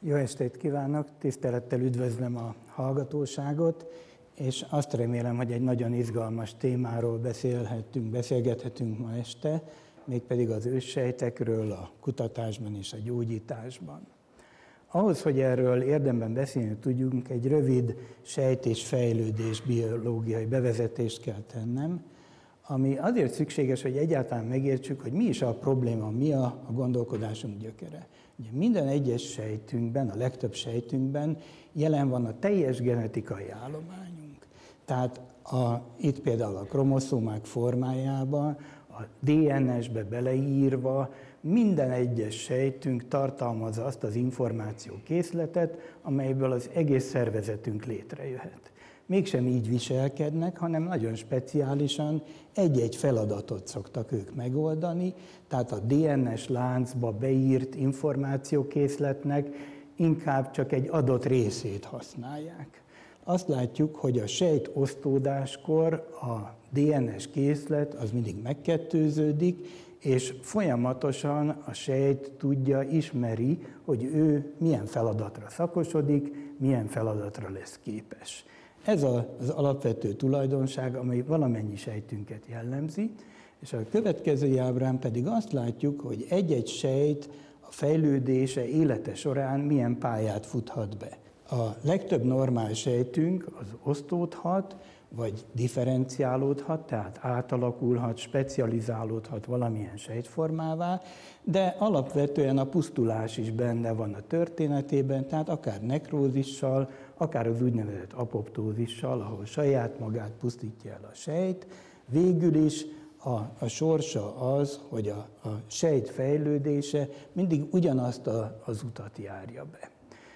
Jó estét kívánok, tisztelettel üdvözlöm a hallgatóságot, és azt remélem, hogy egy nagyon izgalmas témáról beszélgethetünk ma este, mégpedig az őssejtekről a kutatásban és a gyógyításban. Ahhoz, hogy erről érdemben beszélni tudjunk, egy rövid sejt- és fejlődés biológiai bevezetést kell tennem, ami azért szükséges, hogy egyáltalán megértsük, hogy mi is a probléma, mi a gondolkodásunk gyökere. Ugye minden egyes sejtünkben, a legtöbb sejtünkben jelen van a teljes genetikai állományunk. Tehát itt például a kromoszómák formájában, a DNS-be beleírva minden egyes sejtünk tartalmazza azt az információkészletet, amelyből az egész szervezetünk létrejöhet. Mégsem így viselkednek, hanem nagyon speciálisan egy-egy feladatot szoktak ők megoldani, tehát a DNS láncba beírt információkészletnek inkább csak egy adott részét használják. Azt látjuk, hogy a sejt osztódáskor a DNS készlet az mindig megkettőződik, és folyamatosan a sejt ismeri, hogy ő milyen feladatra szakosodik, milyen feladatra lesz képes. Ez az alapvető tulajdonság, amely valamennyi sejtünket jellemzi, és a következő ábrán pedig azt látjuk, hogy egy-egy sejt a fejlődése élete során milyen pályát futhat be. A legtöbb normál sejtünk az osztódhat, vagy differenciálódhat, tehát átalakulhat, specializálódhat valamilyen sejtformává, de alapvetően a pusztulás is benne van a történetében, tehát akár nekrózissal, akár az úgynevezett apoptózissal, ahol saját magát pusztítja el a sejt, végül is a sorsa az, hogy a sejt fejlődése mindig ugyanazt az utat járja be.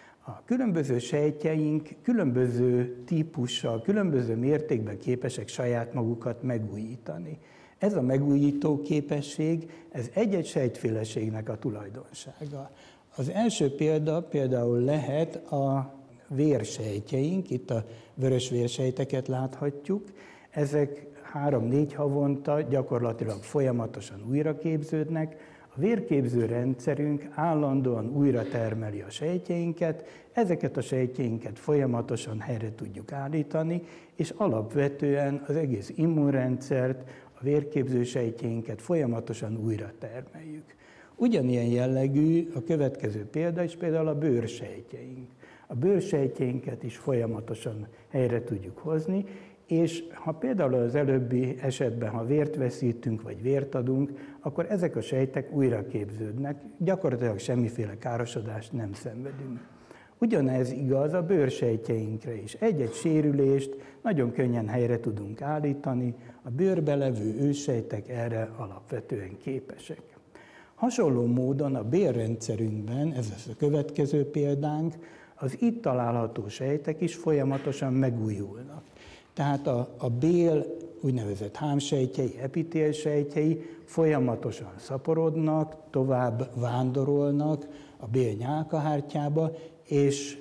A különböző sejtjeink különböző típussal, különböző mértékben képesek saját magukat megújítani. Ez a megújító képesség, ez egy-egy sejtféleségnek a tulajdonsága. Az első példa például lehet a vérsejtjeink, itt a vörös vérsejteket láthatjuk. Ezek 3-4 havonta gyakorlatilag folyamatosan újra képződnek. A vérképző rendszerünk állandóan újra termeli a sejtjeinket, ezeket a sejtjeinket folyamatosan helyre tudjuk állítani, és alapvetően az egész immunrendszert, a vérképző sejtjeinket folyamatosan újra termeljük. Ugyanilyen jellegű a következő példa is például a bőrsejtjeink. A bőrsejtjeinket is folyamatosan helyre tudjuk hozni, és ha például az előbbi esetben, ha vért veszítünk, vagy vért adunk, akkor ezek a sejtek újra képződnek, gyakorlatilag semmiféle károsodást nem szenvedünk. Ugyanez igaz a bőrsejtjeinkre is. Egy-egy sérülést nagyon könnyen helyre tudunk állítani, a bőrbe levő őssejtek erre alapvetően képesek. Hasonló módon a bélrendszerünkben, ez lesz a következő példánk, az itt található sejtek is folyamatosan megújulnak. Tehát a bél úgynevezett hámsejtjei, epitélsejtjei folyamatosan szaporodnak, tovább vándorolnak a bél nyálkahártyába, és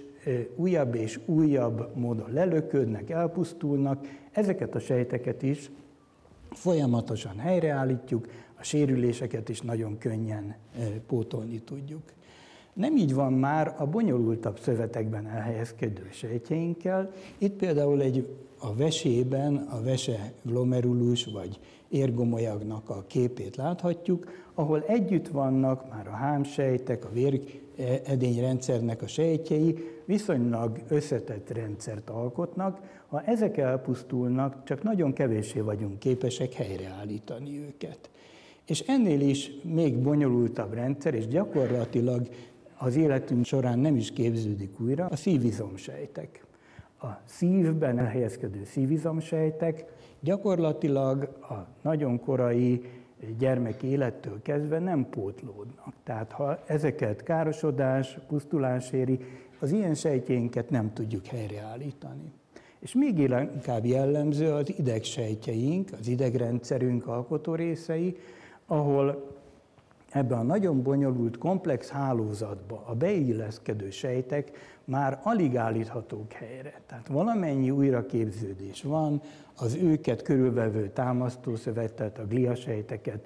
újabb módon lelöködnek, elpusztulnak. Ezeket a sejteket is folyamatosan helyreállítjuk, a sérüléseket is nagyon könnyen pótolni tudjuk. Nem így van már a bonyolultabb szövetekben elhelyezkedő sejtjeinkkel. Itt például a vesében a vese glomerulus vagy érgomolyagnak a képét láthatjuk, ahol együtt vannak már a hámsejtek, a véredényrendszernek a sejtjei, viszonylag összetett rendszert alkotnak. Ha ezek elpusztulnak, csak nagyon kevéssé vagyunk képesek helyreállítani őket. És ennél is még bonyolultabb rendszer, és gyakorlatilag az életünk során nem is képződik újra, a szívizomsejtek. A szívben elhelyezkedő szívizomsejtek gyakorlatilag a nagyon korai gyermek élettől kezdve nem pótlódnak. Tehát ha ezeket károsodás, pusztulás éri, az ilyen sejtjeinket nem tudjuk helyreállítani. És még inkább jellemző az idegsejtjeink, az idegrendszerünk alkotó részei, ahol ebben a nagyon bonyolult, komplex hálózatba a beilleszkedő sejtek már alig állíthatók helyre. Tehát valamennyi újraképződés van, az őket körülvevő támasztószövet, tehát a gliasejteket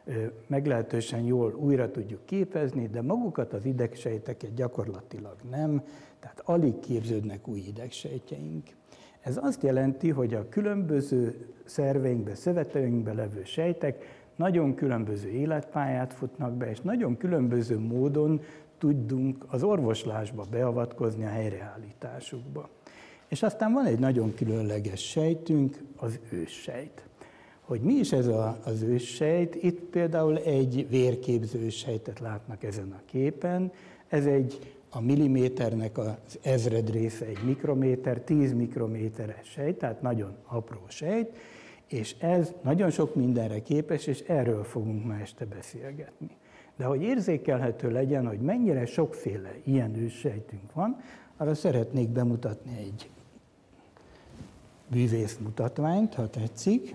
meglehetősen jól újra tudjuk képezni, de magukat az idegsejteket gyakorlatilag nem, tehát alig képződnek új idegsejtjeink. Ez azt jelenti, hogy a különböző szerveinkbe, szöveteinkbe levő sejtek nagyon különböző életpályát futnak be, és nagyon különböző módon tudunk az orvoslásba beavatkozni a helyreállításukba. És aztán van egy nagyon különleges sejtünk, az őssejt. Hogy mi is ez az őssejt? Itt például egy vérképző őssejtet látnak ezen a képen. Ez a milliméternek az ezred része, egy mikrométer, 10 mikrométeres sejt, tehát nagyon apró sejt, és ez nagyon sok mindenre képes, és erről fogunk ma este beszélgetni. De hogy érzékelhető legyen, hogy mennyire sokféle ilyen őssejtünk van, arra szeretnék bemutatni egy bűvészmutatványt, ha tetszik.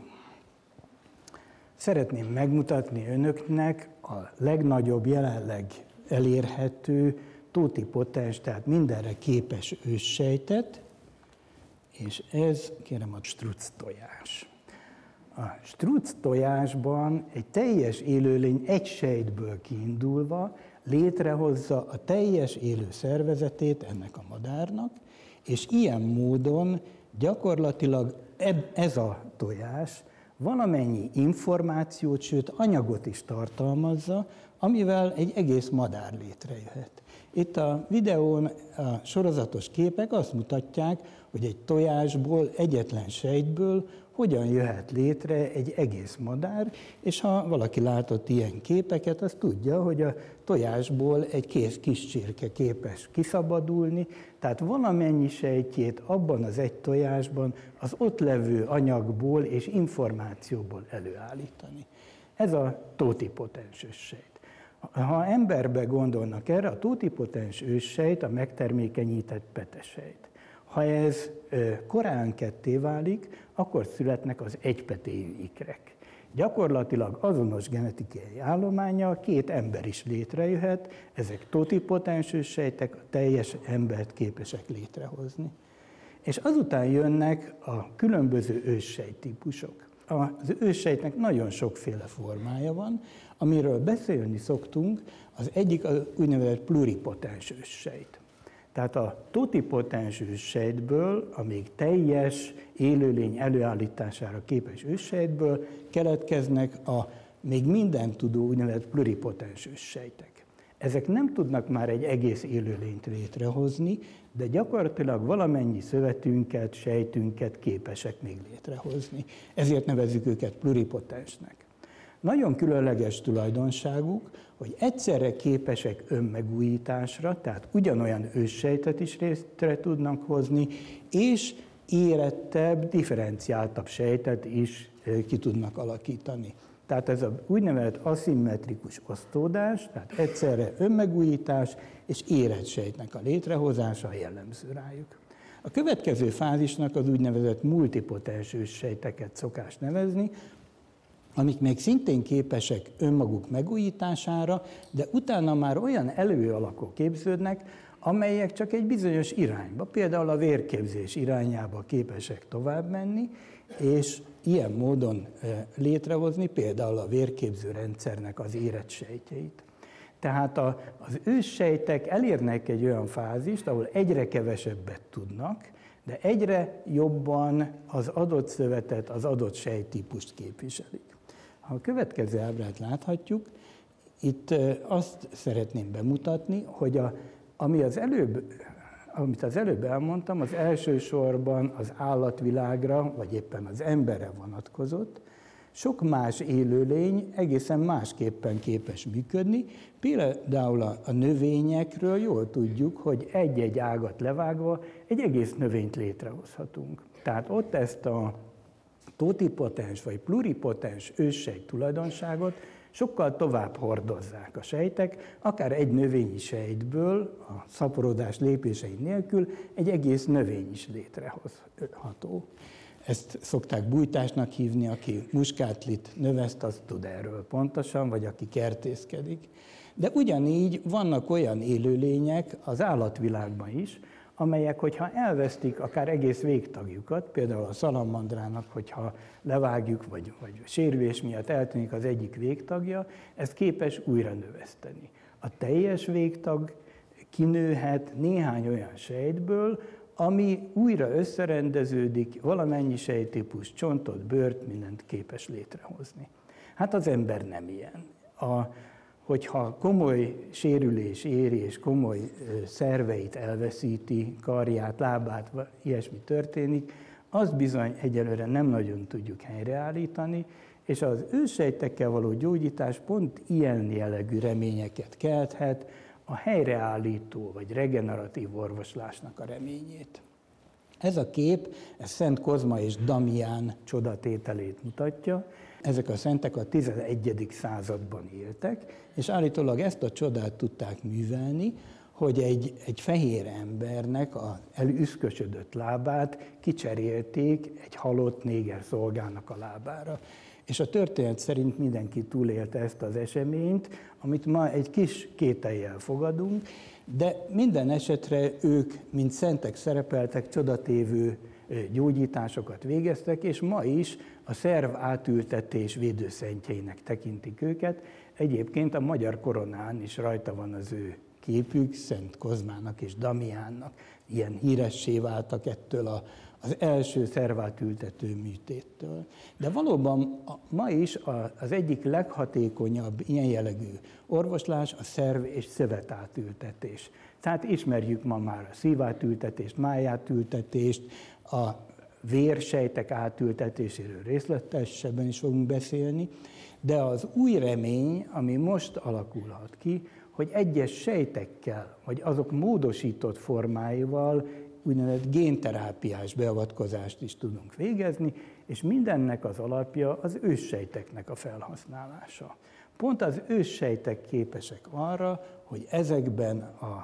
Szeretném megmutatni önöknek a legnagyobb, jelenleg elérhető totipotens, tehát mindenre képes őssejtet, és ez, kérem, a struc tojás. A struc tojásban egy teljes élőlény egy sejtből kiindulva létrehozza a teljes élő szervezetét ennek a madárnak, és ilyen módon gyakorlatilag ez a tojás valamennyi információt, sőt anyagot is tartalmazza, amivel egy egész madár létrejöhet. Itt a videón a sorozatos képek azt mutatják, hogy egy tojásból, egyetlen sejtből hogyan jöhet létre egy egész madár, és ha valaki látott ilyen képeket, az tudja, hogy a tojásból egy kis csirke képes kiszabadulni, tehát valamennyi sejtjét abban az egy tojásban az ott levő anyagból és információból előállítani. Ez a totipotens őssejt. Ha emberbe gondolnak erre, a totipotens őssejt a megtermékenyített petesejt. Ha ez korán ketté válik, akkor születnek az egypetéjű ikrek. Gyakorlatilag azonos genetikai állománnyal két ember is létrejöhet, ezek totipotens őssejtek, a teljes embert képesek létrehozni. És azután jönnek a különböző őssejttípusok. Az őssejtnek nagyon sokféle formája van, amiről beszélni szoktunk, az egyik az úgynevezett pluripotens őssejt. Tehát a totipotens őssejtből, a még teljes élőlény előállítására képes őssejtből keletkeznek a még mindent tudó úgynevezett pluripotens őssejtek. Ezek nem tudnak már egy egész élőlényt létrehozni, de gyakorlatilag valamennyi szövetünket, sejtünket képesek még létrehozni. Ezért nevezzük őket pluripotensnek. Nagyon különleges tulajdonságuk, hogy egyszerre képesek önmegújításra, tehát ugyanolyan őssejtet is létre tudnak hozni, és érettebb, differenciáltabb sejtet is ki tudnak alakítani. Tehát ez az úgynevezett aszimmetrikus osztódás, tehát egyszerre önmegújítás és érett sejtnek a létrehozása a jellemző rájuk. A következő fázisnak az úgynevezett multipotens őssejteket szokás nevezni, amik még szintén képesek önmaguk megújítására, de utána már olyan előalakok képződnek, amelyek csak egy bizonyos irányba, például a vérképzés irányába képesek tovább menni, és ilyen módon létrehozni például a vérképző rendszernek az érett sejtjeit. Tehát az őssejtek elérnek egy olyan fázist, ahol egyre kevesebbet tudnak, de egyre jobban az adott szövetet, az adott sejttípust képviselik. Ha a következő ábrát láthatjuk, itt azt szeretném bemutatni, hogy amit az előbb elmondtam, az elsősorban az állatvilágra, vagy éppen az emberre vonatkozott, sok más élőlény egészen másképpen képes működni. Például a növényekről jól tudjuk, hogy egy-egy ágat levágva egy egész növényt létrehozhatunk. Tehát ott ezt a totipotens vagy pluripotens őssejt tulajdonságot sokkal tovább hordozzák a sejtek, akár egy növényi sejtből, a szaporodás lépései nélkül egy egész növény is létrehozható. Ezt szokták bújtásnak hívni, aki muskátlit növeszt, az tud erről pontosan, vagy aki kertészkedik. De ugyanígy vannak olyan élőlények az állatvilágban is, amelyek, hogyha elvesztik akár egész végtagjukat, például a szalamandrának, hogyha levágjuk, vagy sérülés miatt eltűnik az egyik végtagja, ez képes újra növeszteni. A teljes végtag kinőhet néhány olyan sejtből, ami újra összerendeződik, valamennyi sejttípus, csontot, bőrt, mindent képes létrehozni. Hát az ember nem ilyen. Hogyha komoly sérülés éri, és komoly szerveit elveszíti, karját, lábát, ilyesmi történik, azt bizony egyelőre nem nagyon tudjuk helyreállítani, és az őssejtekkel való gyógyítás pont ilyen jellegű reményeket kelthet, a helyreállító vagy regeneratív orvoslásnak a reményét. Ez a kép, ez Szent Kozma és Damián csodatételét mutatja. Ezek a szentek a 11. században éltek, és állítólag ezt a csodát tudták művelni, hogy egy fehér embernek az elüszkösödött lábát kicserélték egy halott néger szolgának a lábára. És a történet szerint mindenki túlélte ezt az eseményt, amit ma egy kis kétellyel fogadunk, de minden esetre ők, mint szentek szerepeltek, csodatévő gyógyításokat végeztek, és ma is a szerv átültetés védőszentjeinek tekintik őket. Egyébként a magyar koronán is rajta van az ő képük, Szent Kozmának és Damiánnak. Ilyen híressé váltak ettől az első szervátültető műtéttől. De valóban ma is az egyik leghatékonyabb ilyen jellegű orvoslás a szerv- és szövetátültetés. Tehát ismerjük ma már a szívátültetést, májátültetést, a vérsejtek átültetéséről részletesebben is fogunk beszélni, de az új remény, ami most alakulhat ki, hogy egyes sejtekkel, vagy azok módosított formáival úgynevezett génterápiás beavatkozást is tudunk végezni, és mindennek az alapja az őssejteknek a felhasználása. Pont az őssejtek képesek arra, hogy ezekben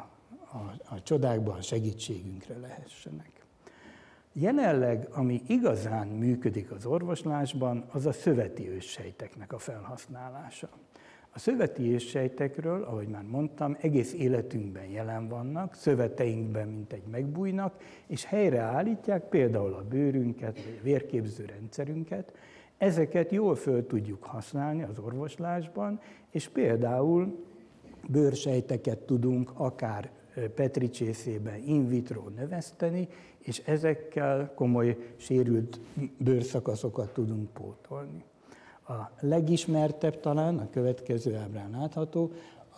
a csodákban segítségünkre lehessenek. Jelenleg, ami igazán működik az orvoslásban, az a szöveti őssejteknek a felhasználása. A szöveti őssejtekről, ahogy már mondtam, egész életünkben jelen vannak, szöveteinkben mintegy megbújnak, és helyreállítják például a bőrünket, vagy a vérképző rendszerünket. Ezeket jól föl tudjuk használni az orvoslásban, és például bőrsejteket tudunk akár Petri csészében in vitro növeszteni, és ezekkel komoly sérült bőrszakaszokat tudunk pótolni. A legismertebb talán, a következő ábrán látható,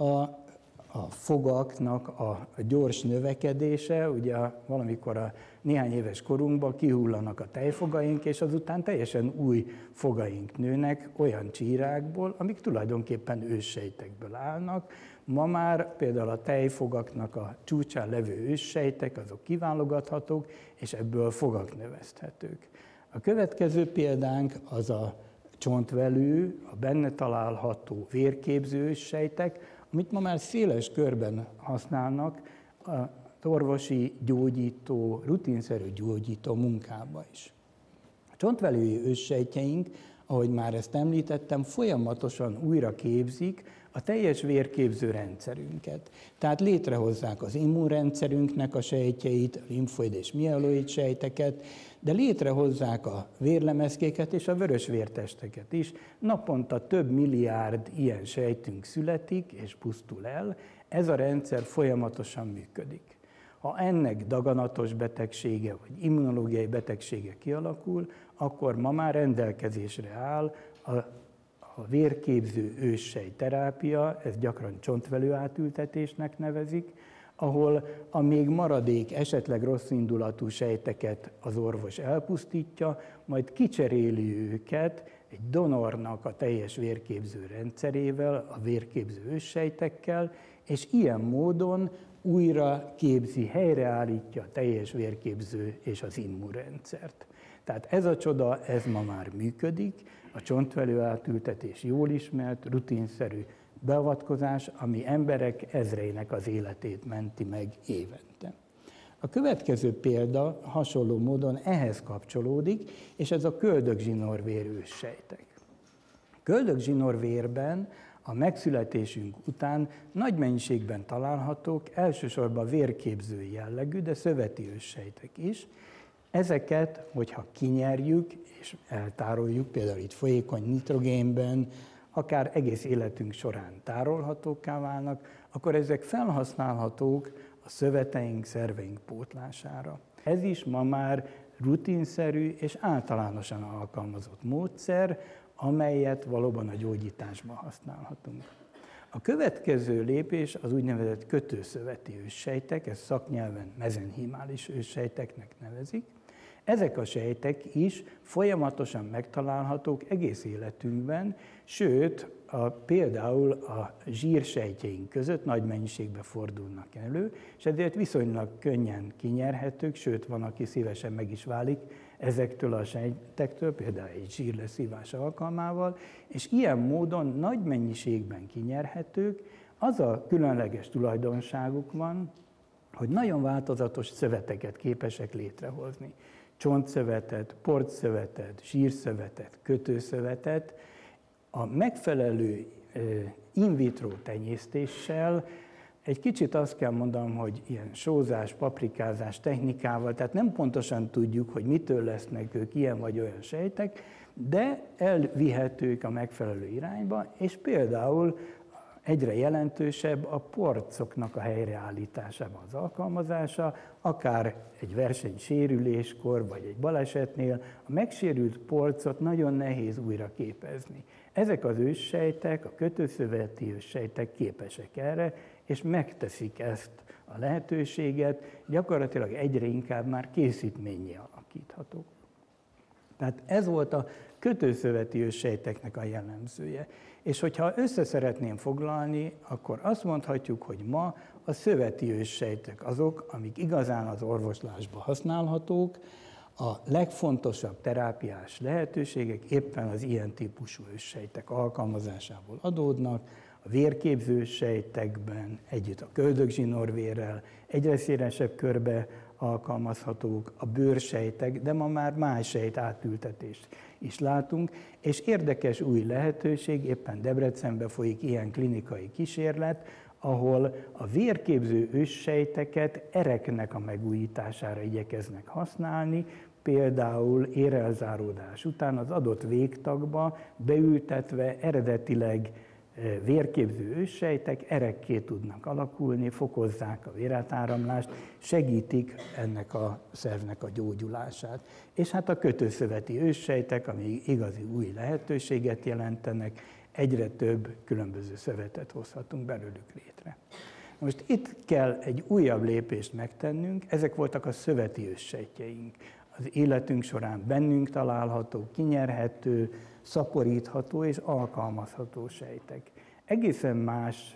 a fogaknak a gyors növekedése, ugye valamikor a néhány éves korunkban kihullanak a tejfogaink, és azután teljesen új fogaink nőnek olyan csírákból, amik tulajdonképpen őssejtekből állnak. Ma már például a tejfogaknak a csúcsán levő őssejtek, azok kiválogathatók, és ebből fogak növeszthetők. A következő példánk az a csontvelő, a benne található vérképző őssejtek, amit ma már széles körben használnak az orvosi gyógyító, rutinszerű gyógyító munkába is. A csontvelői őssejtjeink, ahogy már ezt említettem, folyamatosan újra képzik a teljes vérképző rendszerünket. Tehát létrehozzák az immunrendszerünknek a sejtjeit, a limfoid és mieloid sejteket, de létrehozzák a vérlemezkéket és a vörös vértesteket is. Naponta több milliárd ilyen sejtünk születik és pusztul el, ez a rendszer folyamatosan működik. Ha ennek daganatos betegsége vagy immunológiai betegsége kialakul, akkor ma már rendelkezésre áll a vérképző őssejt terápia, ez gyakran csontvelő átültetésnek nevezik, ahol a még maradék, esetleg rosszindulatú sejteket az orvos elpusztítja, majd kicseréli őket egy donornak a teljes vérképző rendszerével, a vérképző őssejtekkel, és ilyen módon újra képzi, helyreállítja a teljes vérképző és az immunrendszert. Tehát ez a csoda, ez ma már működik, a csontvelő átültetés jól ismert, rutinszerű beavatkozás, ami emberek ezreinek az életét menti meg évente. A következő példa hasonló módon ehhez kapcsolódik, és ez a köldögzsinórvér őssejtek. Köldögzsinórvérben A megszületésünk után nagy mennyiségben találhatók, elsősorban vérképző jellegű, de szöveti őssejtek is. Ezeket, hogyha kinyerjük és eltároljuk, például itt folyékony nitrogénben, akár egész életünk során tárolhatókká válnak, akkor ezek felhasználhatók a szöveteink, szerveink pótlására. Ez is ma már rutinszerű és általánosan alkalmazott módszer, amelyet valóban a gyógyításban használhatunk. A következő lépés az úgynevezett kötőszöveti őssejtek, ezt szaknyelven mezenhimális őssejteknek nevezik. Ezek a sejtek is folyamatosan megtalálhatók egész életünkben, sőt, például a zsírsejtjeink között nagy mennyiségben fordulnak elő, és ezért viszonylag könnyen kinyerhetők, sőt, van, aki szívesen meg is válik ezektől a sejtektől, például egy zsírleszívás alkalmával, és ilyen módon nagy mennyiségben kinyerhetők. Az a különleges tulajdonságuk van, hogy nagyon változatos szöveteket képesek létrehozni. Csontszövetet, porcszövetet, zsírszövetet, kötőszövetet. A megfelelő in vitro tenyésztéssel, egy kicsit azt kell mondanom, hogy ilyen sózás, paprikázás technikával, tehát nem pontosan tudjuk, hogy mitől lesznek ők ilyen vagy olyan sejtek, de elvihetők a megfelelő irányba, és például egyre jelentősebb a porcoknak a helyreállításában az alkalmazása, akár egy versenysérüléskor, vagy egy balesetnél, a megsérült porcot nagyon nehéz újra képezni. Ezek az őssejtek, a kötőszöveti őssejtek képesek erre, és megteszik ezt a lehetőséget, gyakorlatilag egyre inkább már készítménnyé alakíthatók. Tehát ez volt a kötőszöveti őssejteknek a jellemzője. És hogyha össze szeretném foglalni, akkor azt mondhatjuk, hogy ma a szöveti őssejtek azok, amik igazán az orvoslásban használhatók, a legfontosabb terápiás lehetőségek éppen az ilyen típusú őssejtek alkalmazásából adódnak, a vérképző sejtekben, együtt a köldögzsinórvérrel egyre szélesebb körbe alkalmazhatók, a bőrsejtek, de ma már más sejt átültetést is látunk, és érdekes új lehetőség, éppen Debrecenben folyik ilyen klinikai kísérlet, ahol a vérképző őssejteket ereknek a megújítására igyekeznek használni, például érelzáródás után az adott végtagba beültetve eredetileg vérképző őssejtek erekké tudnak alakulni, fokozzák a vérátáramlást, segítik ennek a szervnek a gyógyulását. És hát a kötőszöveti őssejtek, ami igazi új lehetőséget jelentenek, egyre több különböző szövetet hozhatunk belőlük létre. Most itt kell egy újabb lépést megtennünk, ezek voltak a szöveti őssejtjeink. Az életünk során bennünk található, kinyerhető, szaporítható és alkalmazható sejtek. Egészen más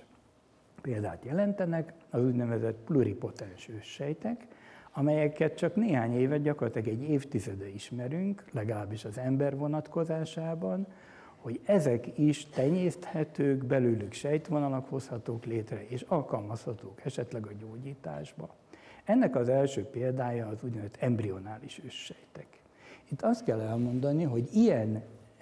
példát jelentenek az úgynevezett pluripotens őssejtek, amelyeket csak néhány évet, gyakorlatilag egy évtizede ismerünk, legalábbis az ember vonatkozásában, hogy ezek is tenyészthetők, belőlük sejtvonalak hozhatók létre, és alkalmazhatók esetleg a gyógyításba. Ennek az első példája az úgynevezett embrionális őssejtek. Itt azt kell elmondani, hogy ilyen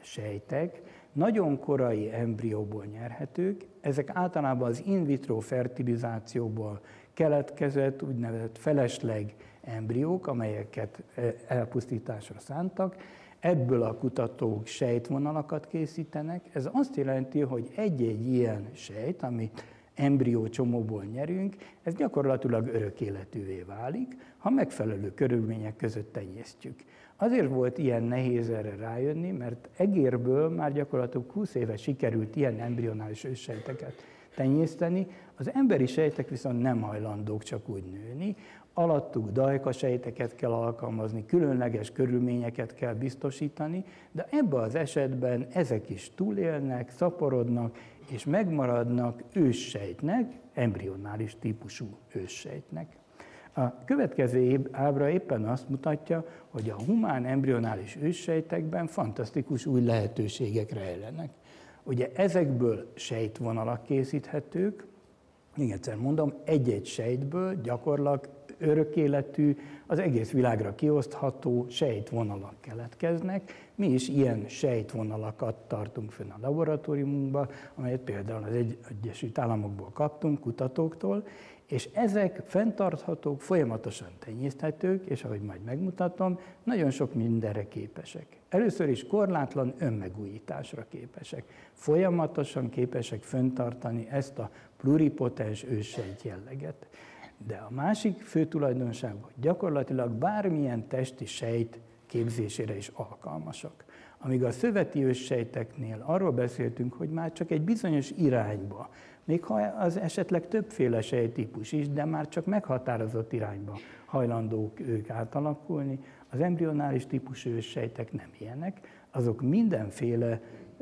sejtek nagyon korai embrióból nyerhetők, ezek általában az in vitro fertilizációból keletkezett úgynevezett felesleg embriók, amelyeket elpusztításra szántak. Ebből a kutatók sejtvonalakat készítenek. Ez azt jelenti, hogy egy-egy ilyen sejt, amit embrió csomóból nyerünk, ez gyakorlatilag örök életűvé válik, ha megfelelő körülmények között tenyésztjük. Azért volt ilyen nehéz erre rájönni, mert egérből már gyakorlatilag 20 éve sikerült ilyen embrionális őssejteket tenyészteni, az emberi sejtek viszont nem hajlandók csak úgy nőni, alattuk dajkasejteket kell alkalmazni, különleges körülményeket kell biztosítani, de ebben az esetben ezek is túlélnek, szaporodnak, és megmaradnak őssejtnek, embrionális típusú őssejtnek. A következő ábra éppen azt mutatja, hogy a humán embrionális őssejtekben fantasztikus új lehetőségek rejlenek. Ugye ezekből sejtvonalak készíthetők, még egyszer mondom, egy-egy sejtből gyakorlatilag örök életű, az egész világra kiosztható sejtvonalak keletkeznek. Mi is ilyen sejtvonalakat tartunk fönn a laboratóriumunkban, amelyet például az Egyesült Államokból kaptunk, kutatóktól, és ezek fenntarthatók, folyamatosan tenyészthetők, és ahogy majd megmutatom, nagyon sok mindenre képesek. Először is korlátlan önmegújításra képesek. Folyamatosan képesek fenntartani ezt a pluripotens őssejt jelleget. De a másik fő tulajdonság, hogy gyakorlatilag bármilyen testi sejt képzésére is alkalmasak. Amíg a szöveti őssejteknél arról beszéltünk, hogy már csak egy bizonyos irányba, még ha az esetleg többféle sejttípus is, de már csak meghatározott irányba hajlandók ők átalakulni, az embrionális típusú őssejtek nem ilyenek, azok mindenféle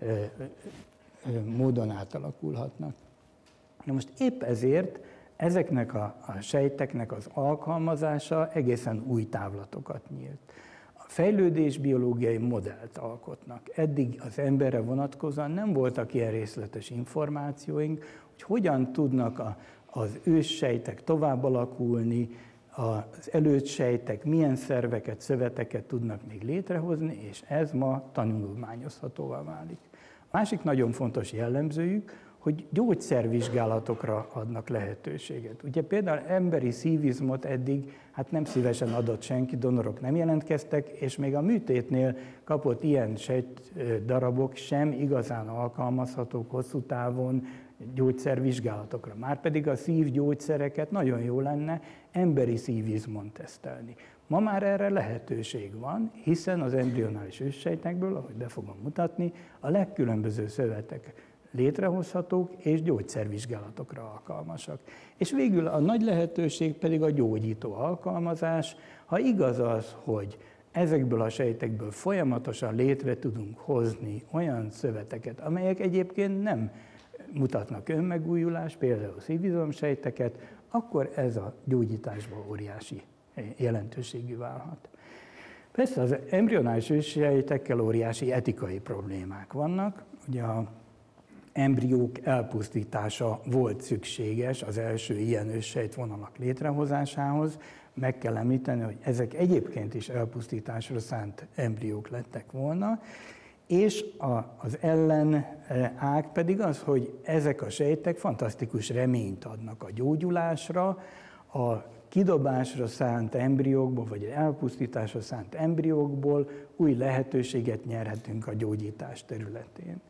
módon átalakulhatnak. Na most épp ezért ezeknek a sejteknek az alkalmazása egészen új távlatokat nyílt. A fejlődésbiológiai modellt alkotnak. Eddig az emberre vonatkozóan nem voltak ilyen részletes információink, hogy hogyan tudnak az őssejtek tovább alakulni, az elősejtek milyen szerveket, szöveteket tudnak még létrehozni, és ez ma tanulmányozhatóvá válik. A másik nagyon fontos jellemzőjük, hogy gyógyszervizsgálatokra adnak lehetőséget. Ugye például emberi szívizmot eddig nem szívesen adott senki, donorok nem jelentkeztek, és még a műtétnél kapott ilyen sejtdarabok sem igazán alkalmazhatók hosszú távon gyógyszervizsgálatokra. Márpedig a szívgyógyszereket nagyon jó lenne emberi szívizmon tesztelni. Ma már erre lehetőség van, hiszen az embrionális őssejtekből, ahogy be fogom mutatni, a legkülönbözőbb szövetek létrehozhatók és gyógyszervizsgálatokra alkalmasak. És végül a nagy lehetőség pedig a gyógyító alkalmazás. Ha igaz az, hogy ezekből a sejtekből folyamatosan létre tudunk hozni olyan szöveteket, amelyek egyébként nem mutatnak önmegújulást, például szívizomsejteket, akkor ez a gyógyításban óriási jelentőségű válhat. Persze az embrionális őssejtekkel óriási etikai problémák vannak. Ugye az embriók elpusztítása volt szükséges az első ilyen őssejtvonalak létrehozásához. Meg kell említeni, hogy ezek egyébként is elpusztításra szánt embriók lettek volna, és az ellenág pedig az, hogy ezek a sejtek fantasztikus reményt adnak a gyógyulásra, a kidobásra szánt embriókból, vagy elpusztításra szánt embriókból új lehetőséget nyerhetünk a gyógyítás területén.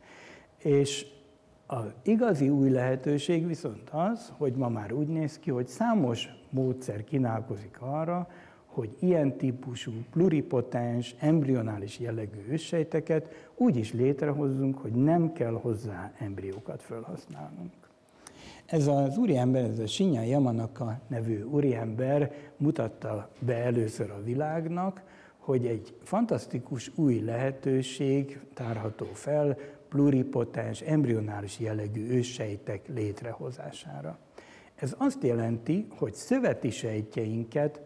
És az igazi új lehetőség viszont az, hogy ma már úgy néz ki, hogy számos módszer kínálkozik arra, hogy ilyen típusú, pluripotens, embrionális jellegű őssejteket úgy is létrehozzunk, hogy nem kell hozzá embriókat felhasználnunk. Ez az úriember, ez a Shinya Yamanaka nevű úriember mutatta be először a világnak, hogy egy fantasztikus új lehetőség tárható fel pluripotens, embrionális jellegű őssejtek létrehozására. Ez azt jelenti, hogy szöveti sejtjeinket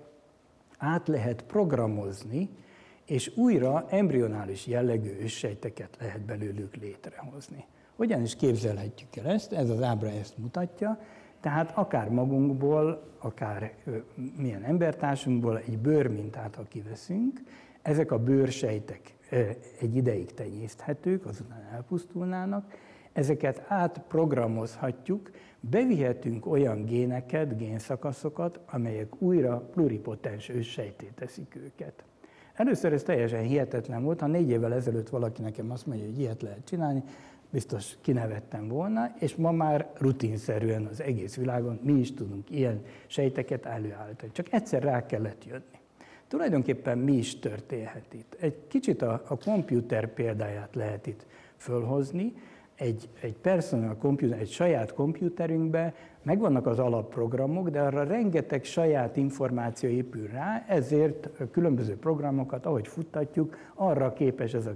át lehet programozni, és újra embrionális jellegű őssejteket lehet belőlük létrehozni. Hogyan is képzelhetjük el ezt? Ez az ábra ezt mutatja. Tehát akár magunkból, akár milyen embertársunkból egy bőrmintát, ha kiveszünk, ezek a bőrsejtek egy ideig tenyészthetők, azután elpusztulnának, ezeket átprogramozhatjuk, bevihetünk olyan géneket, génszakaszokat, amelyek újra pluripotens őssejtté teszik őket. Először ez teljesen hihetetlen volt, ha 4 évvel ezelőtt valaki nekem azt mondja, hogy ilyet lehet csinálni, biztos kinevettem volna, és ma már rutinszerűen az egész világon mi is tudunk ilyen sejteket előállítani. Csak egyszer rá kellett jönni. Tulajdonképpen mi is történhet itt? Egy kicsit a komputer példáját lehet itt fölhozni. Egy personal computer, egy saját komputerünkben megvannak az alapprogramok, de arra rengeteg saját információ épül rá, ezért különböző programokat, ahogy futtatjuk, arra képes ez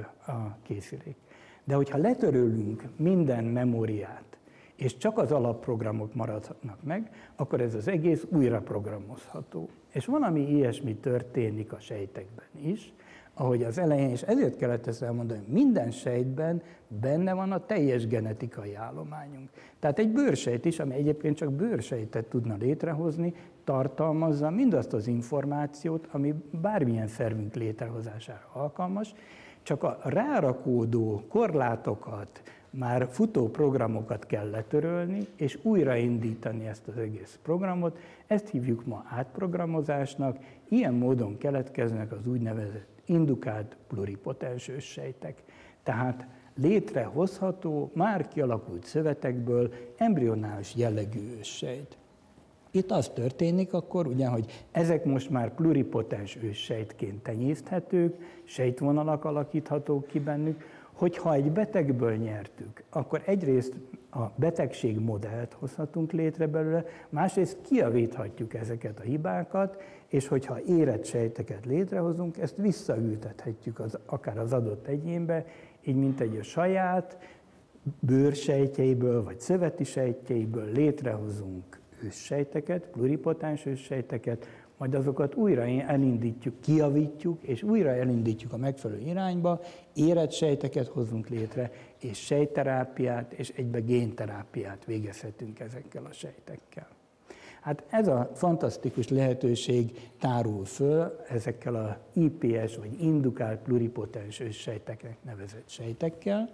a készülék. De hogyha letörölünk minden memóriát, és csak az alapprogramok maradhatnak meg, akkor ez az egész újra programozható. És valami ilyesmi történik a sejtekben is, ahogy az elején, és ezért kellett ezt elmondani, hogy minden sejtben benne van a teljes genetikai állományunk. Tehát egy bőrsejt is, ami egyébként csak bőrsejtet tudna létrehozni, tartalmazza mindazt az információt, ami bármilyen szervünk létrehozására alkalmas, csak a rárakódó korlátokat, már futó programokat kell letörölni, és újraindítani ezt az egész programot. Ezt hívjuk ma átprogramozásnak, ilyen módon keletkeznek az úgynevezett indukált pluripotens őssejtek. Tehát létrehozható, már kialakult szövetekből embrionális jellegű őssejt. Itt az történik akkor, ugye, hogy ezek most már pluripotens őssejtként tenyészthetők, sejtvonalak alakíthatók ki bennük, hogyha egy betegből nyertük, akkor egyrészt a betegség modellt hozhatunk létre belőle, másrészt kijavíthatjuk ezeket a hibákat, és hogyha érett sejteket létrehozunk, ezt visszaültethetjük akár az adott egyénbe, így mint egy a saját bőrsejtjeiből vagy szöveti sejtjeiből létrehozunk őssejteket, pluripotens őssejteket, majd azokat újra elindítjuk, kijavítjuk, és újra elindítjuk a megfelelő irányba, érett sejteket hozunk létre, és sejtterápiát, és egybe génterápiát végezhetünk ezekkel a sejtekkel. Hát ez a fantasztikus lehetőség tárul föl ezekkel a IPS, vagy indukált pluripotens őssejteknek nevezett sejtekkel.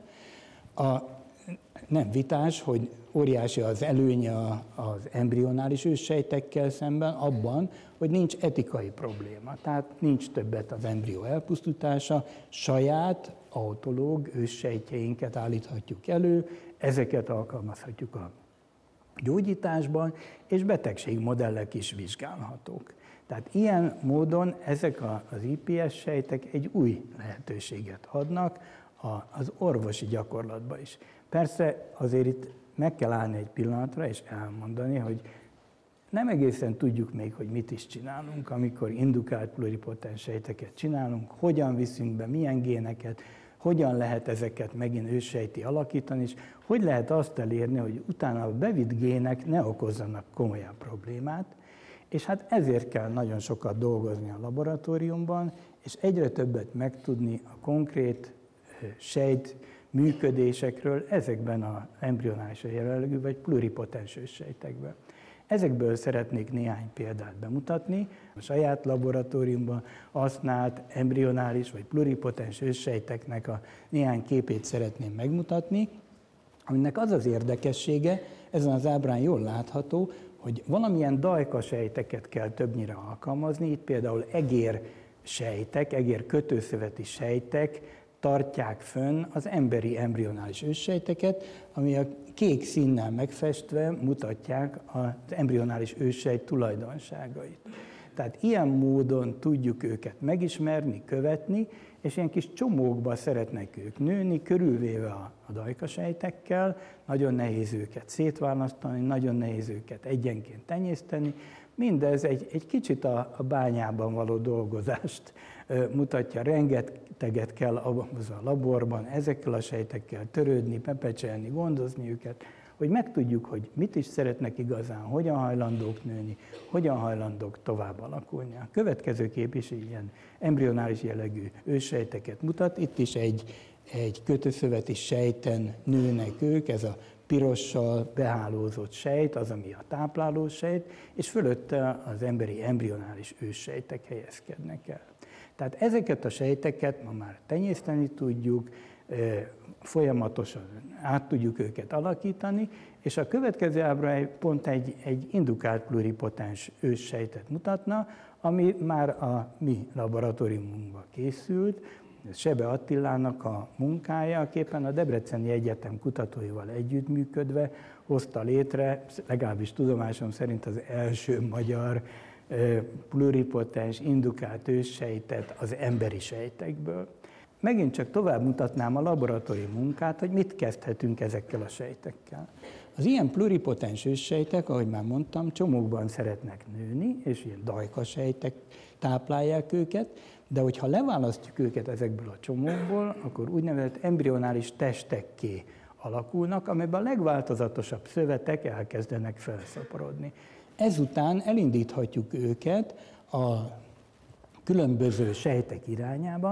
Nem vitás, hogy óriási az előnye az embrionális őssejtekkel szemben abban, hogy nincs etikai probléma. Tehát nincs többet az embrió elpusztítása, saját autológ őssejtjeinket állíthatjuk elő, ezeket alkalmazhatjuk a gyógyításban, és betegségmodellek is vizsgálhatók. Tehát ilyen módon ezek az IPS sejtek egy új lehetőséget adnak az orvosi gyakorlatban is. Persze azért itt meg kell állni egy pillanatra és elmondani, hogy nem egészen tudjuk még, hogy mit is csinálunk, amikor indukált pluripotens sejteket csinálunk, hogyan viszünk be, milyen géneket, hogyan lehet ezeket megint őssejti alakítani, és hogy lehet azt elérni, hogy utána a bevitt gének ne okozzanak komolyabb problémát, és hát ezért kell nagyon sokat dolgozni a laboratóriumban, és egyre többet megtudni a konkrét sejt működésekről ezekben az embrionális jellegű vagy pluripotens őssejtekben. Ezekből szeretnék néhány példát bemutatni. A saját laboratóriumban használt embrionális vagy pluripotens őssejteknek a néhány képét szeretném megmutatni, aminek az az érdekessége, ezen az ábrán jól látható, hogy valamilyen dajkasejteket kell többnyire alkalmazni, itt például egérsejtek, egér kötőszöveti sejtek tartják fönn az emberi embrionális őssejteket, ami a kék színnel megfestve mutatják az embrionális őssejt tulajdonságait. Tehát ilyen módon tudjuk őket megismerni, követni, és ilyen kis csomókba szeretnek ők nőni, körülvéve a dajkasejtekkel, nagyon nehéz őket szétválasztani, nagyon nehéz őket egyenként tenyészteni. Mindez egy kicsit a bányában való dolgozást mutatja, rengeteget kell a laborban ezekkel a sejtekkel törődni, pepecselni, gondozni őket, hogy megtudjuk, hogy mit is szeretnek igazán, hogyan hajlandók nőni, hogyan hajlandók tovább alakulni. A következő kép is ilyen embrionális jellegű őssejteket mutat, itt is egy kötőszöveti sejten nőnek ők, ez a pirossal behálózott sejt, az, ami a tápláló sejt, és fölötte az emberi embrionális őssejtek helyezkednek el. Tehát ezeket a sejteket ma már tenyészteni tudjuk, folyamatosan át tudjuk őket alakítani, és a következő ábra pont egy indukált pluripotens őssejtet mutatna, ami már a mi laboratóriumunkban készült. Sebe Attilának a munkája, aképpen a Debreceni Egyetem kutatóival együttműködve hozta létre, legalábbis tudomásom szerint az első magyar pluripotens indukált őssejtet az emberi sejtekből. Megint csak tovább mutatnám a laboratórium munkát, hogy mit kezdhetünk ezekkel a sejtekkel. Az ilyen pluripotens őssejtek, ahogy már mondtam, csomókban szeretnek nőni, és ilyen dajkasejtek táplálják őket, de hogyha leválasztjuk őket ezekből a csomókból, akkor úgynevezett embrionális testekké alakulnak, amelyben a legváltozatosabb szövetek elkezdenek felszaporodni. Ezután elindíthatjuk őket a különböző sejtek irányába,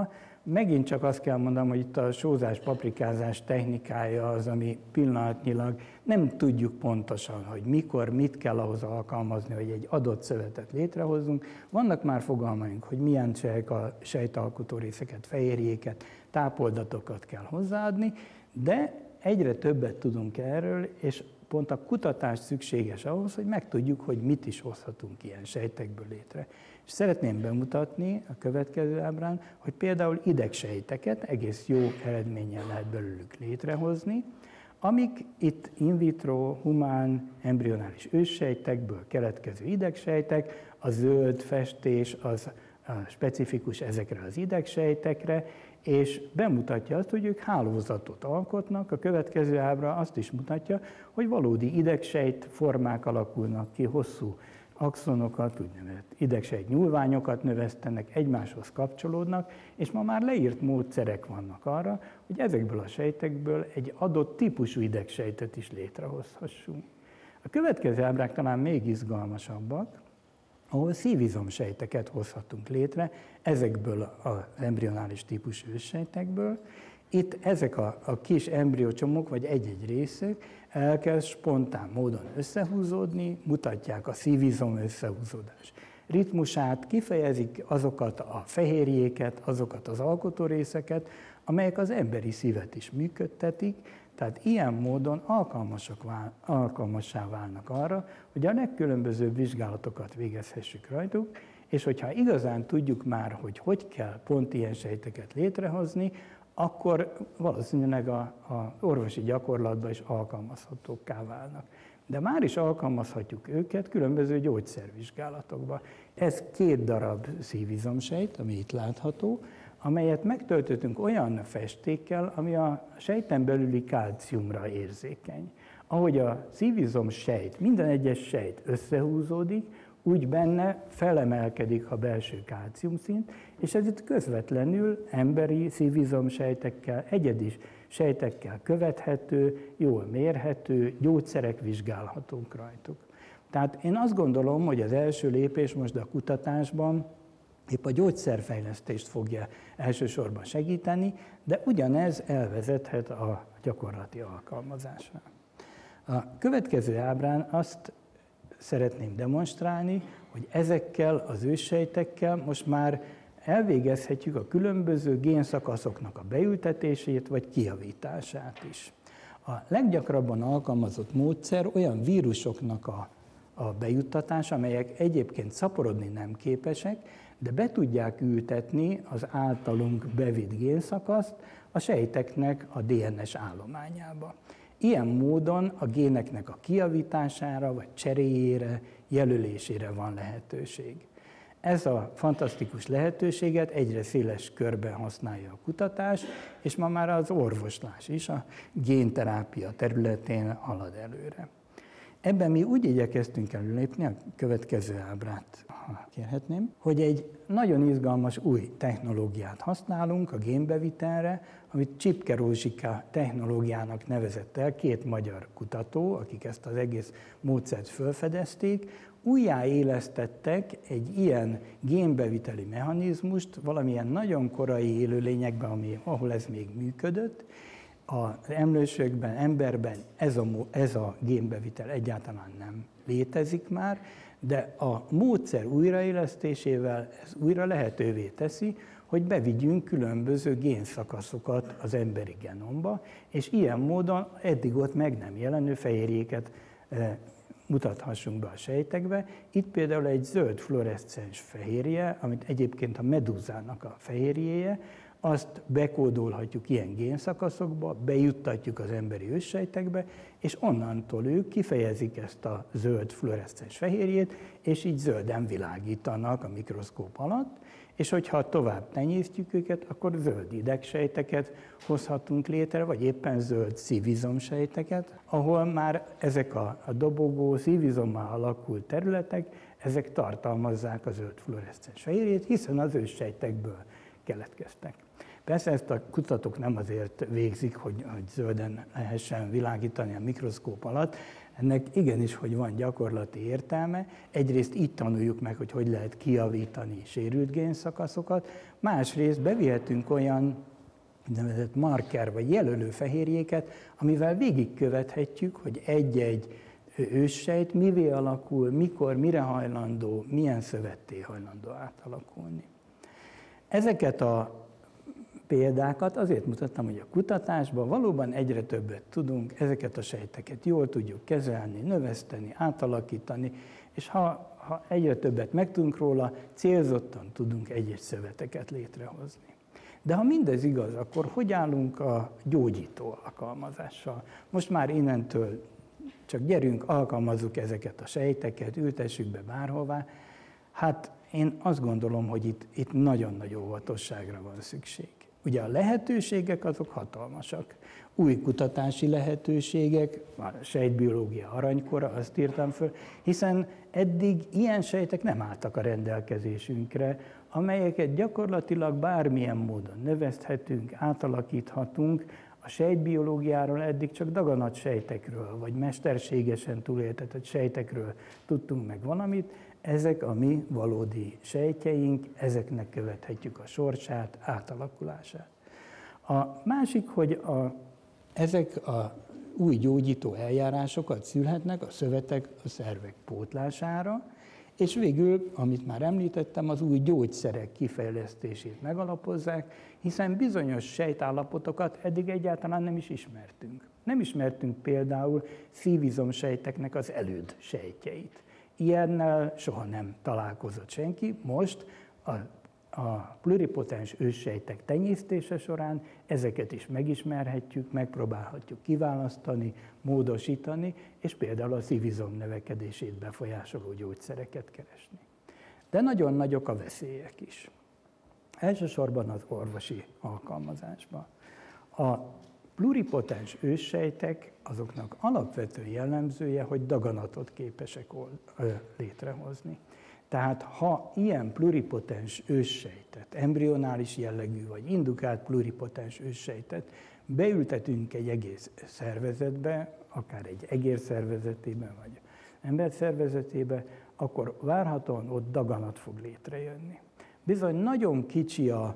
Megint csak azt kell mondanom, hogy itt a sózás, paprikázás technikája az, ami pillanatnyilag nem tudjuk pontosan, hogy mikor, mit kell ahhoz alkalmazni, hogy egy adott szövetet létrehozzunk. Vannak már fogalmaink, hogy milyen sejtalkotó részeket, fehérjéket, tápoldatokat kell hozzáadni, de egyre többet tudunk erről, és pont a kutatás szükséges ahhoz, hogy megtudjuk, hogy mit is hozhatunk ilyen sejtekből létre. És szeretném bemutatni a következő ábrán, hogy például idegsejteket egész jó eredménnyel lehet belőlük létrehozni, amik itt in vitro, humán, embrionális őssejtekből keletkező idegsejtek, a zöld festés az specifikus ezekre az idegsejtekre, és bemutatja azt, hogy ők hálózatot alkotnak. A következő ábra azt is mutatja, hogy valódi idegsejt formák alakulnak ki, hosszú axonokat, úgynevezett idegsejt nyúlványokat növesztenek, egymáshoz kapcsolódnak, és ma már leírt módszerek vannak arra, hogy ezekből a sejtekből egy adott típusú idegsejtet is létrehozhassunk. A következő ábrák talán még izgalmasabbak, ahol szívizomsejteket hozhatunk létre ezekből az embrionális típusú őssejtekből. Itt ezek a kis embriócsomók, vagy egy-egy részük elkezd spontán módon összehúzódni, mutatják a szívizom összehúzódás ritmusát, kifejezik azokat a fehérjéket, azokat az alkotórészeket, amelyek az emberi szívet is működtetik, tehát ilyen módon alkalmassá válnak arra, hogy a legkülönbözőbb vizsgálatokat végezhessük rajtuk, és hogyha igazán tudjuk már, hogy kell pont ilyen sejteket létrehozni, akkor valószínűleg az orvosi gyakorlatban is alkalmazhatókká válnak. De már is alkalmazhatjuk őket különböző gyógyszervizsgálatokban. Ez 2 darab szívizomsejt, ami itt látható, amelyet megtöltöttünk olyan festékkel, ami a sejten belüli kálciumra érzékeny. Ahogy a szívizomsejt, minden egyes sejt összehúzódik, úgy benne felemelkedik a belső kálciumszint, és ez itt közvetlenül emberi szívizomsejtekkel, egyedi sejtekkel követhető, jól mérhető, gyógyszerek vizsgálhatók rajtuk. Tehát én azt gondolom, hogy az első lépés most a kutatásban épp a gyógyszerfejlesztést fogja elsősorban segíteni, de ugyanez elvezethet a gyakorlati alkalmazásra. A következő ábrán azt szeretném demonstrálni, hogy ezekkel az őssejtekkel most már elvégezhetjük a különböző génszakaszoknak a beültetését vagy kijavítását is. A leggyakrabban alkalmazott módszer olyan vírusoknak a bejuttatása, amelyek egyébként szaporodni nem képesek, de be tudják ültetni az általunk bevitt génszakaszt a sejteknek a DNS állományába. Ilyen módon a géneknek a kijavítására, vagy cseréjére, jelölésére van lehetőség. Ez a fantasztikus lehetőséget egyre széles körben használja a kutatás, és ma már az orvoslás is a génterápia területén halad előre. Ebben mi úgy igyekeztünk előlépni, a következő ábrát, ha kérhetném, hogy egy nagyon izgalmas új technológiát használunk a génbevitelre, amit Csipke Rózsika technológiának nevezett el 2 magyar kutató, akik ezt az egész módszert felfedezték, újjáélesztettek egy ilyen génbeviteli mechanizmust valamilyen nagyon korai élőlényekben, ahol ez még működött. Az emlősökben, emberben ez a génbevitel egyáltalán nem létezik már, de a módszer újraélesztésével ez újra lehetővé teszi, hogy bevigyünk különböző génszakaszokat az emberi genomba, és ilyen módon eddig ott meg nem jelenő fehérjéket mutathassunk be a sejtekbe. Itt például egy zöld fluoreszcens fehérje, amit egyébként a medúzának a fehérjéje, azt bekódolhatjuk ilyen génszakaszokba, bejuttatjuk az emberi őssejtekbe, és onnantól ők kifejezik ezt a zöld fluoreszcens fehérjét, és így zölden világítanak a mikroszkóp alatt, és hogyha tovább tenyésztjük őket, akkor zöld idegsejteket hozhatunk létre, vagy éppen zöld szívizomsejteket, ahol már ezek a dobogó, szívizommal alakult területek, ezek tartalmazzák a zöld fluoreszcens fehérjét, hiszen az őssejtekből keletkeztek. Persze ezt a kutatók nem azért végzik, hogy zölden lehessen világítani a mikroszkóp alatt, Ennek igenis, hogy van gyakorlati értelme. Egyrészt így tanuljuk meg, hogy lehet kijavítani sérült génszakaszokat, másrészt bevihetünk olyan úgynevezett marker vagy jelölő fehérjéket, amivel végigkövethetjük, hogy egy-egy őssejt mivé alakul, mikor, mire hajlandó, milyen szövetté hajlandó átalakulni. Ezeket a példákat azért mutattam, hogy a kutatásban valóban egyre többet tudunk, ezeket a sejteket jól tudjuk kezelni, növeszteni, átalakítani, és ha egyre többet megtudunk róla, célzottan tudunk egyes szöveteket létrehozni. De ha mindez igaz, akkor hogy állunk a gyógyító alkalmazással? Most már innentől csak gyerünk, alkalmazzuk ezeket a sejteket, ültessük be bárhová. Hát én azt gondolom, hogy itt nagyon nagy óvatosságra van szükség. Ugye a lehetőségek azok hatalmasak. Új kutatási lehetőségek, a sejtbiológia aranykora, azt írtam föl, hiszen eddig ilyen sejtek nem álltak a rendelkezésünkre, amelyeket gyakorlatilag bármilyen módon növeszthetünk, átalakíthatunk. A sejtbiológiáról eddig csak daganatsejtekről, vagy mesterségesen túléltetett sejtekről tudtunk meg valamit. Ezek a mi valódi sejtjeink, ezeknek követhetjük a sorsát, átalakulását. A másik, hogy ezek a új gyógyító eljárásokat szülhetnek a szövetek a szervek pótlására, és végül, amit már említettem, az új gyógyszerek kifejlesztését megalapozzák, hiszen bizonyos sejtállapotokat eddig egyáltalán nem is ismertünk. Nem ismertünk például szívizomsejteknek az előd sejtjeit. Ilyennel soha nem találkozott senki. Most a pluripotens őssejtek tenyésztése során ezeket is megismerhetjük, megpróbálhatjuk kiválasztani, módosítani, és például a szívizom növekedését befolyásoló gyógyszereket keresni. De nagyon nagyok a veszélyek is. Elsősorban az orvosi alkalmazásban. A pluripotens őssejtek, azoknak alapvető jellemzője, hogy daganatot képesek létrehozni. Tehát ha ilyen pluripotens őssejtet, embrionális jellegű vagy indukált pluripotens őssejtet beültetünk egy egész szervezetbe, akár egy egér szervezetében vagy ember szervezetébe, akkor várhatóan ott daganat fog létrejönni. Bizony nagyon kicsi a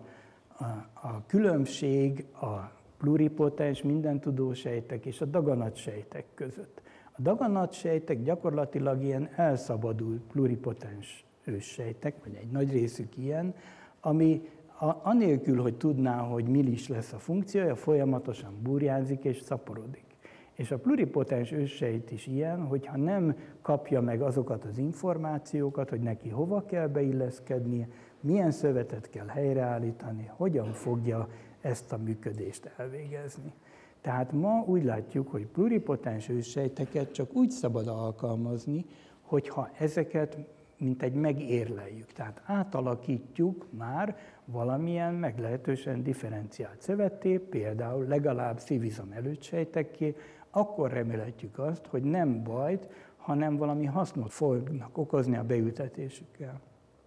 különbség a pluripotens, mindentudó sejtek és a daganatsejtek között. A daganatsejtek gyakorlatilag ilyen elszabadult pluripotens őssejtek, vagy egy nagy részük ilyen, ami anélkül, hogy tudná, hogy mi is lesz a funkciója, folyamatosan burjánzik és szaporodik. És a pluripotens őssejt is ilyen, hogyha nem kapja meg azokat az információkat, hogy neki hova kell beilleszkednie, milyen szövetet kell helyreállítani, hogyan fogja ezt a működést elvégezni. Tehát ma úgy látjuk, hogy pluripotens őssejteket csak úgy szabad alkalmazni, hogyha ezeket mintegy megérleljük. Tehát átalakítjuk már valamilyen meglehetősen differenciált szövetté, például legalább szívizom elődsejtekké, akkor remélhetjük azt, hogy nem bajt, hanem valami hasznot fognak okozni a beültetésükkel.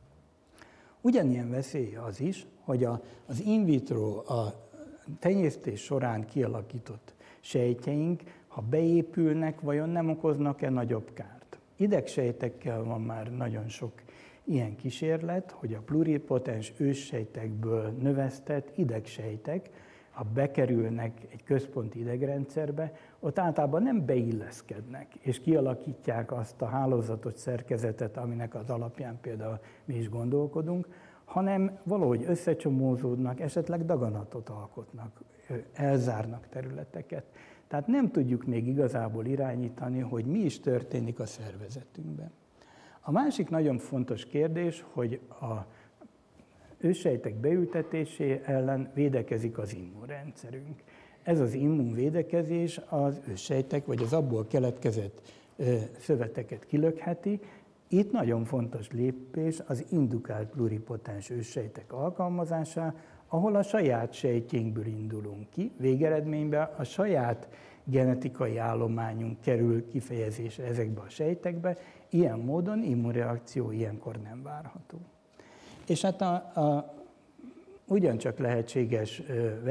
Ugyanilyen veszély az is, hogy az in vitro, a tenyésztés során kialakított sejtjeink, ha beépülnek, vajon nem okoznak-e nagyobb kárt? Idegsejtekkel van már nagyon sok ilyen kísérlet, hogy a pluripotens őssejtekből növesztett idegsejtek, ha bekerülnek egy központi idegrendszerbe, ott általában nem beilleszkednek, és kialakítják azt a hálózatos szerkezetet, aminek az alapján például mi is gondolkodunk, hanem valahogy összecsomózódnak, esetleg daganatot alkotnak, elzárnak területeket. Tehát nem tudjuk még igazából irányítani, hogy mi is történik a szervezetünkben. A másik nagyon fontos kérdés, hogy a őssejtek beültetésé ellen védekezik az immunrendszerünk. Ez az immunvédekezés az őssejtek, vagy az abból keletkezett szöveteket kilökheti. Itt nagyon fontos lépés az indukált pluripotens őssejtek alkalmazása, ahol a saját sejtjénkből indulunk ki, végeredményben a saját genetikai állományunk kerül kifejezésre ezekbe a sejtekbe, ilyen módon immunreakció ilyenkor nem várható. És hát ugyancsak lehetséges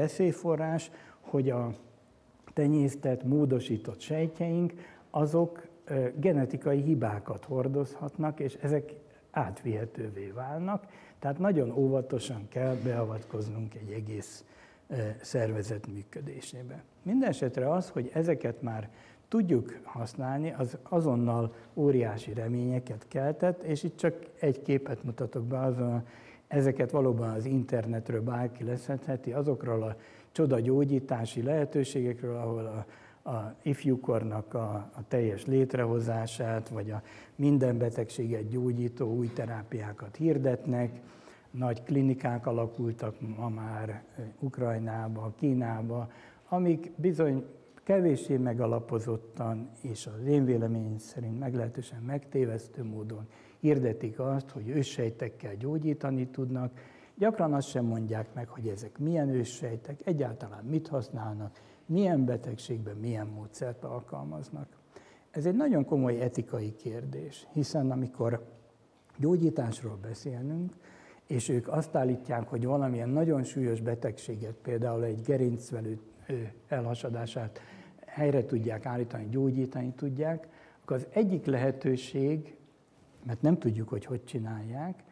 veszélyforrás, hogy a tenyésztett, módosított sejtjeink, azok genetikai hibákat hordozhatnak, és ezek átvihetővé válnak, tehát nagyon óvatosan kell beavatkoznunk egy egész szervezet működésébe. Mindenesetre az, hogy ezeket már tudjuk használni, az azonnal óriási reményeket keltett, és itt csak egy képet mutatok be, ezeket valóban az internetről bárki leszedheti, azokról a csodagyógyítási lehetőségekről, ahol a ifjúkornak a teljes létrehozását, vagy a minden betegséget gyógyító új terápiákat hirdetnek. Nagy klinikák alakultak ma már Ukrajnába, Kínába, amik bizony kevéssé megalapozottan, és az én véleményem szerint meglehetősen megtévesztő módon hirdetik azt, hogy őssejtekkel gyógyítani tudnak. Gyakran azt sem mondják meg, hogy ezek milyen őssejtek, egyáltalán mit használnak, milyen betegségben milyen módszert alkalmaznak. Ez egy nagyon komoly etikai kérdés, hiszen amikor gyógyításról beszélünk, és ők azt állítják, hogy valamilyen nagyon súlyos betegséget, például egy gerincvelő elhasadását helyre tudják állítani, gyógyítani tudják, akkor az egyik lehetőség, mert nem tudjuk, hogy csinálják,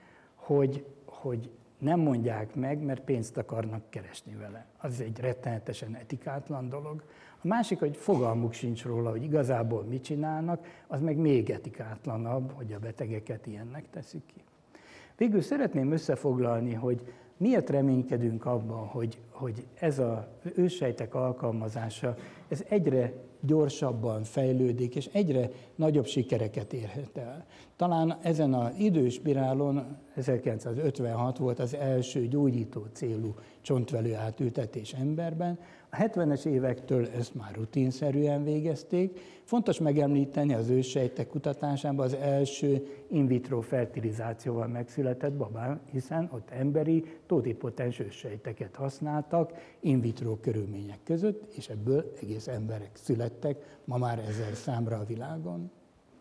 hogy nem mondják meg, mert pénzt akarnak keresni vele. Az egy rettenetesen etikátlan dolog. A másik, hogy fogalmuk sincs róla, hogy igazából mit csinálnak, az meg még etikátlanabb, hogy a betegeket ilyennek teszik ki. Végül szeretném összefoglalni, hogy miért reménykedünk abban, hogy ez az őssejtek alkalmazása, ez egyre gyorsabban fejlődik, és egyre nagyobb sikereket érhet el. Talán ezen az időspirálon 1956 volt az első gyógyító célú csontvelő átültetés emberben. A 70-es évektől ezt már rutinszerűen végezték. Fontos megemlíteni az őssejtek kutatásában az első in vitro fertilizációval megszületett babán, hiszen ott emberi totipotens őssejteket használtak in vitro körülmények között, és ebből egész emberek születtek, ma már 1000 számra a világon.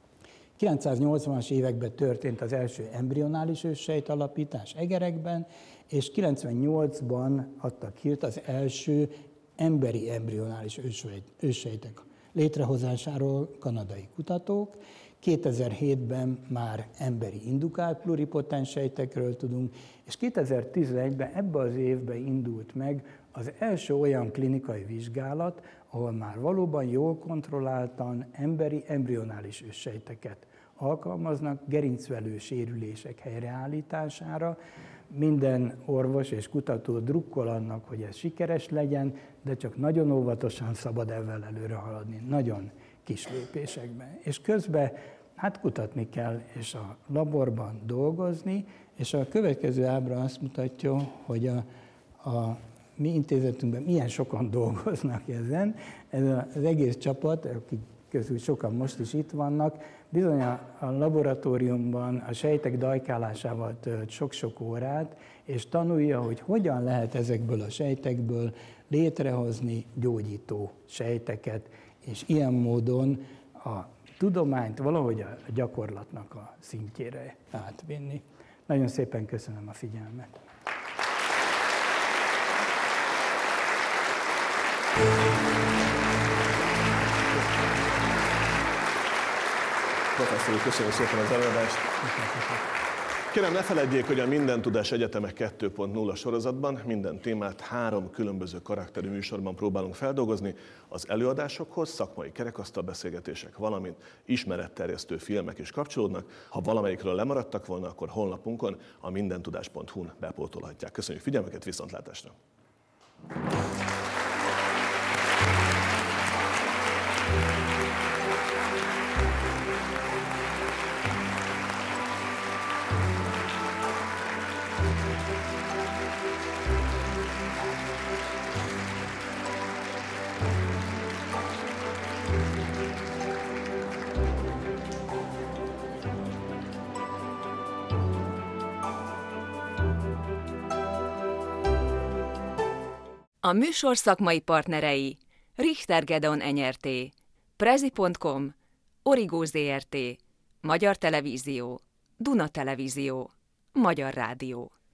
980-as években történt az első embrionális őssejt alapítás egerekben, és 98-ban adtak hírt az első emberi embrionális őssejtek létrehozásáról kanadai kutatók. 2007-ben már emberi indukált pluripotens sejtekről tudunk, és 2011-ben ebben az évben indult meg az első olyan klinikai vizsgálat, ahol már valóban jól kontrolláltan emberi embrionális őssejteket alkalmaznak gerincvelő sérülések helyreállítására. Minden orvos és kutató drukkol annak, hogy ez sikeres legyen, de csak nagyon óvatosan szabad ezzel előre haladni, nagyon kis lépésekben. És közben kutatni kell, és a laborban dolgozni, és a következő ábra azt mutatja, hogy a mi intézetünkben milyen sokan dolgoznak ezen. Ez az egész csapat, akik közül sokan most is itt vannak, bizony a laboratóriumban a sejtek dajkálásával tölt sok-sok órát, és tanulja, hogy hogyan lehet ezekből a sejtekből létrehozni gyógyító sejteket, és ilyen módon a tudományt valahogy a gyakorlatnak a szintjére átvinni. Nagyon szépen köszönöm a figyelmet. Professzor úr, köszönjük szépen az előadást. Kérem, ne feledjék, hogy a Minden Tudás Egyetemek 2.0 sorozatban minden témát 3 különböző karakterű műsorban próbálunk feldolgozni. Az előadásokhoz szakmai kerekasztalbeszélgetések, valamint ismeretterjesztő filmek is kapcsolódnak. Ha valamelyikről lemaradtak volna, akkor honlapunkon a mindentudás.hu-n bepótolhatják. Köszönjük figyelmeket, viszontlátásra! A műsor szakmai partnerei Richter Gedeon Enyerté, Prezi.com, Origo Zrt., Magyar Televízió, Duna Televízió, Magyar Rádió.